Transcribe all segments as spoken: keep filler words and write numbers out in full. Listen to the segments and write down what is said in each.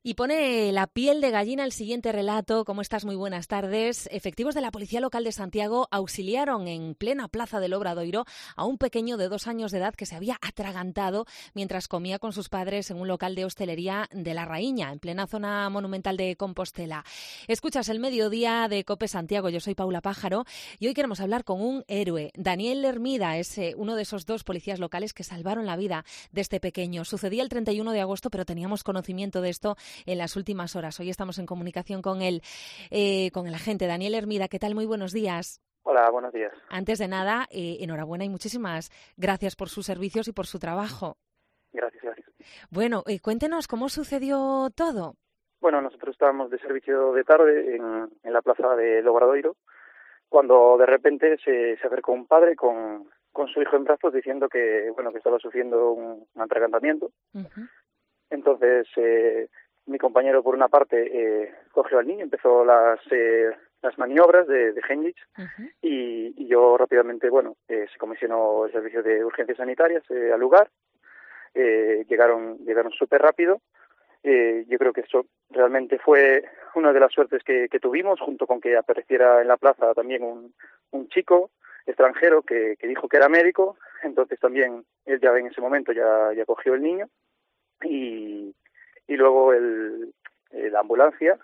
Y pone la piel de gallina el siguiente relato. ¿Cómo estás? Muy buenas tardes. Efectivos de la Policía Local de Santiago auxiliaron en plena plaza del Obradoiro a un pequeño de dos años de edad que se había atragantado mientras comía con sus padres en un local de hostelería de La Raíña, en plena zona monumental de Compostela. Escuchas el mediodía de COPE Santiago. Yo soy Paula Pájaro y hoy queremos hablar con un héroe. Daniel Hermida es eh, uno de esos dos policías locales que salvaron la vida de este pequeño. Sucedía el treinta y uno de agosto, pero teníamos conocimiento de esto en las últimas horas. Hoy estamos en comunicación con él, eh, con el agente Daniel Hermida. ¿Qué tal? Muy buenos días. Hola, buenos días. Antes de nada, eh, enhorabuena y muchísimas gracias por sus servicios y por su trabajo. Gracias, gracias. Bueno, eh, cuéntenos cómo sucedió todo. Bueno, nosotros estábamos de servicio de tarde en, en la plaza del Obradoiro, cuando de repente se, se acercó un padre con, con su hijo en brazos diciendo que, bueno, que estaba sufriendo un, un atragantamiento. Uh-huh. Entonces, eh, mi compañero, por una parte, eh, cogió al niño, empezó las eh, las maniobras de, de Heimlich, uh-huh. y, y yo rápidamente, bueno, eh, se comisionó el servicio de urgencias sanitarias eh, al lugar. Eh, llegaron llegaron súper rápido. Eh, yo creo que eso realmente fue una de las suertes que, que tuvimos, junto con que apareciera en la plaza también un, un chico extranjero que, que dijo que era médico. Entonces también él ya en ese momento ya, ya cogió el niño. Y, y luego el, eh, la ambulancia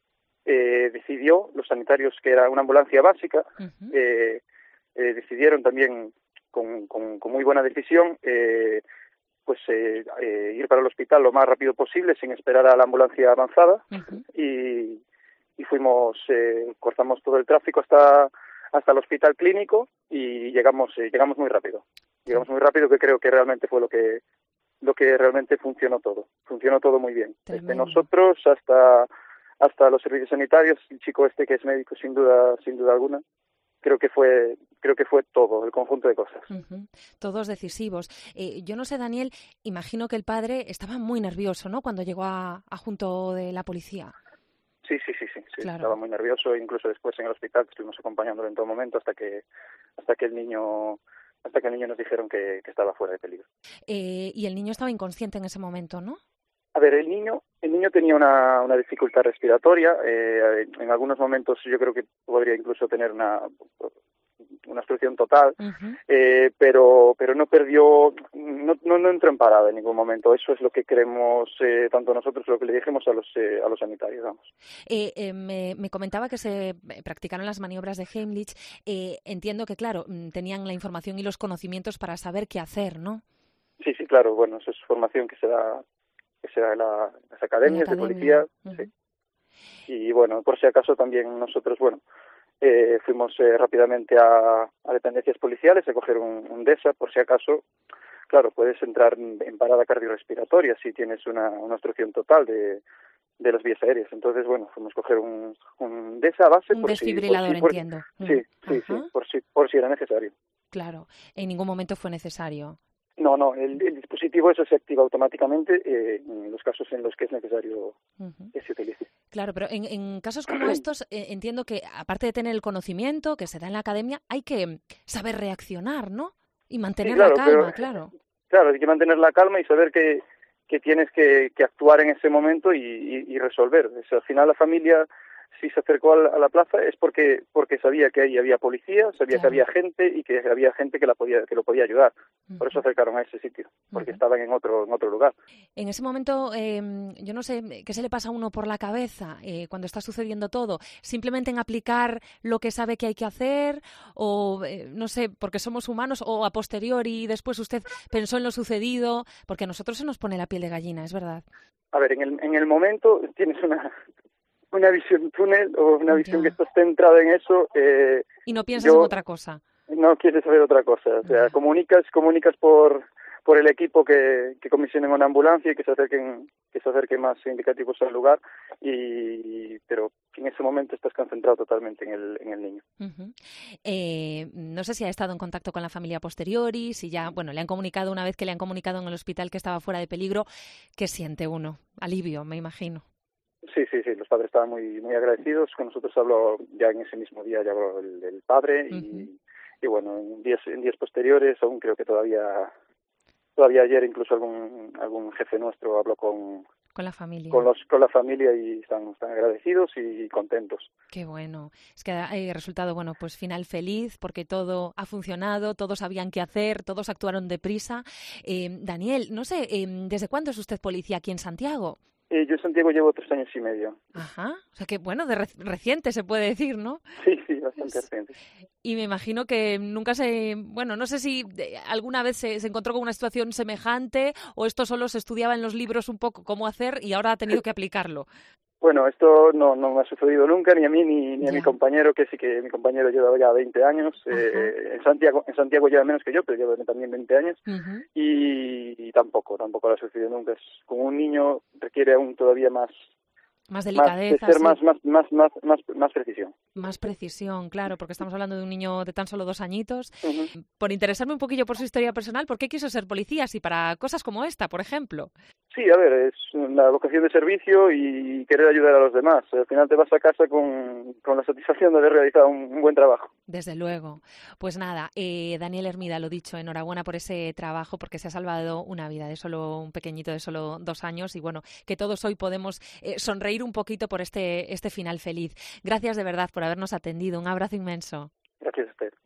eh, decidió, los sanitarios, que era una ambulancia básica, uh-huh. eh, eh, decidieron también con, con, con muy buena decisión eh, pues eh, eh, ir para el hospital lo más rápido posible sin esperar a la ambulancia avanzada. Uh-huh. y, y fuimos, eh, cortamos todo el tráfico hasta hasta el hospital clínico y llegamos eh, llegamos muy rápido. Llegamos muy rápido, que creo que realmente fue lo que lo que realmente funcionó todo. Funcionó todo muy bien. Tremendo. Desde nosotros hasta hasta los servicios sanitarios, el chico este que es médico sin duda sin duda alguna. Creo que fue creo que fue todo, el conjunto de cosas. Uh-huh. Todos decisivos. Eh, yo no sé, Daniel, imagino que el padre estaba muy nervioso, ¿no?, cuando llegó a, a junto de la policía. Sí, sí, sí, sí, sí. Claro. Estaba muy nervioso, incluso después en el hospital estuvimos acompañándolo en todo momento hasta que hasta que el niño hasta que el niño nos dijeron que, que estaba fuera de peligro. Eh, y el niño estaba inconsciente en ese momento, ¿no? A ver, el niño el niño tenía una, una dificultad respiratoria. Eh, en algunos momentos yo creo que podría incluso tener una una obstrucción total, uh-huh. eh, pero pero no perdió, no, no no entró en parada en ningún momento. Eso es lo que creemos eh, tanto nosotros, lo que le dijimos a los eh, a los sanitarios, vamos. Eh, eh, me, me comentaba que se practicaron las maniobras de Heimlich. Eh, entiendo que, claro, tenían la información y los conocimientos para saber qué hacer, ¿no? Sí, sí, claro. Bueno, eso es formación que se da que se da en, la, en las academias en la de policía. Uh-huh. Sí. Y bueno, por si acaso también nosotros, bueno, Eh, fuimos eh, rápidamente a, a dependencias policiales a coger un, un DESA, por si acaso. Claro, puedes entrar en, en parada cardiorrespiratoria si tienes una, una obstrucción total de, de las vías aéreas. Entonces, bueno, fuimos a coger un, un DESA a base. Un por desfibrilador, si, por si, entiendo. Por, sí, sí, sí, por si, por si era necesario. Claro, en ningún momento fue necesario. No, no, el, el dispositivo eso se activa automáticamente eh, en los casos en los que es necesario uh-huh. que se utilice. Claro, pero en, en casos como estos eh, entiendo que, aparte de tener el conocimiento que se da en la academia, hay que saber reaccionar, ¿no? Y mantener sí, claro, la calma, pero, claro. Claro, hay que mantener la calma y saber que, que tienes que, que actuar en ese momento y, y, y resolver. O sea, al final la familia, si se acercó a la, a la plaza, es porque porque sabía que ahí había policía, sabía claro. que había gente y que había gente que la podía que lo podía ayudar. Uh-huh. Por eso acercaron a ese sitio, porque uh-huh. estaban en otro en otro lugar. En ese momento, eh, yo no sé qué se le pasa a uno por la cabeza eh, cuando está sucediendo todo. Simplemente en aplicar lo que sabe que hay que hacer, o eh, no sé, porque somos humanos, o a posteriori después usted pensó en lo sucedido, porque a nosotros se nos pone la piel de gallina, es verdad. A ver, en el en el momento tienes una una visión túnel o una visión ya. que estás centrada en eso. Eh, y no piensas yo, en otra cosa. No quieres saber otra cosa. O sea, ya. comunicas comunicas por por el equipo que, que comisionen una ambulancia y que se acerquen que se acerquen más indicativos al lugar, y pero en ese momento estás concentrado totalmente en el en el niño. Uh-huh. Eh, no sé si ha estado en contacto con la familia posteriori, si ya, bueno, le han comunicado una vez que le han comunicado en el hospital que estaba fuera de peligro. ¿Qué siente uno? Alivio, me imagino. Sí, sí, sí, los padres estaban muy muy agradecidos. Con nosotros habló ya en ese mismo día, ya habló el, el padre, y, uh-huh. y bueno, en días en días posteriores, aún creo que todavía todavía ayer incluso algún algún jefe nuestro habló con con la familia. Con, los, con la familia y están, están agradecidos y contentos. Qué bueno. Es que ha resultado, bueno, pues final feliz porque todo ha funcionado, todos sabían qué hacer, todos actuaron deprisa. Eh, Daniel, no sé, eh, ¿desde cuándo es usted policía aquí en Santiago? Eh, yo en Santiago llevo tres años y medio. Ajá, o sea que bueno, de re reciente se puede decir, ¿no? Sí, sí, bastante reciente. Y me imagino que nunca se, bueno, no sé si alguna vez se, se encontró con una situación semejante o esto solo se estudiaba en los libros un poco cómo hacer y ahora ha tenido que aplicarlo. Bueno, esto no, no me ha sucedido nunca, ni a mí ni, ni a mi compañero, que sí que mi compañero lleva ya veinte años. Eh, en Santiago en Santiago lleva menos que yo, pero lleva también veinte años. Uh-huh. y, y tampoco, tampoco le ha sucedido nunca. Es, con un niño requiere aún todavía más... Más delicadeza. Más, de ser sí. más, más, más, más, más, más precisión. Más precisión, claro, porque estamos hablando de un niño de tan solo dos añitos. Uh-huh. Por interesarme un poquillo por su historia personal, ¿por qué quiso ser policía? Si para cosas como esta, por ejemplo. Sí, a ver, es una vocación de servicio y querer ayudar a los demás. Al final te vas a casa con, con la satisfacción de haber realizado un, un buen trabajo. Desde luego. Pues nada, eh, Daniel Hermida, lo dicho, enhorabuena por ese trabajo, porque se ha salvado una vida de solo un pequeñito de solo dos años y bueno, que todos hoy podemos eh, sonreír un poquito por este, este final feliz. Gracias de verdad por habernos atendido. Un abrazo inmenso. Gracias a usted.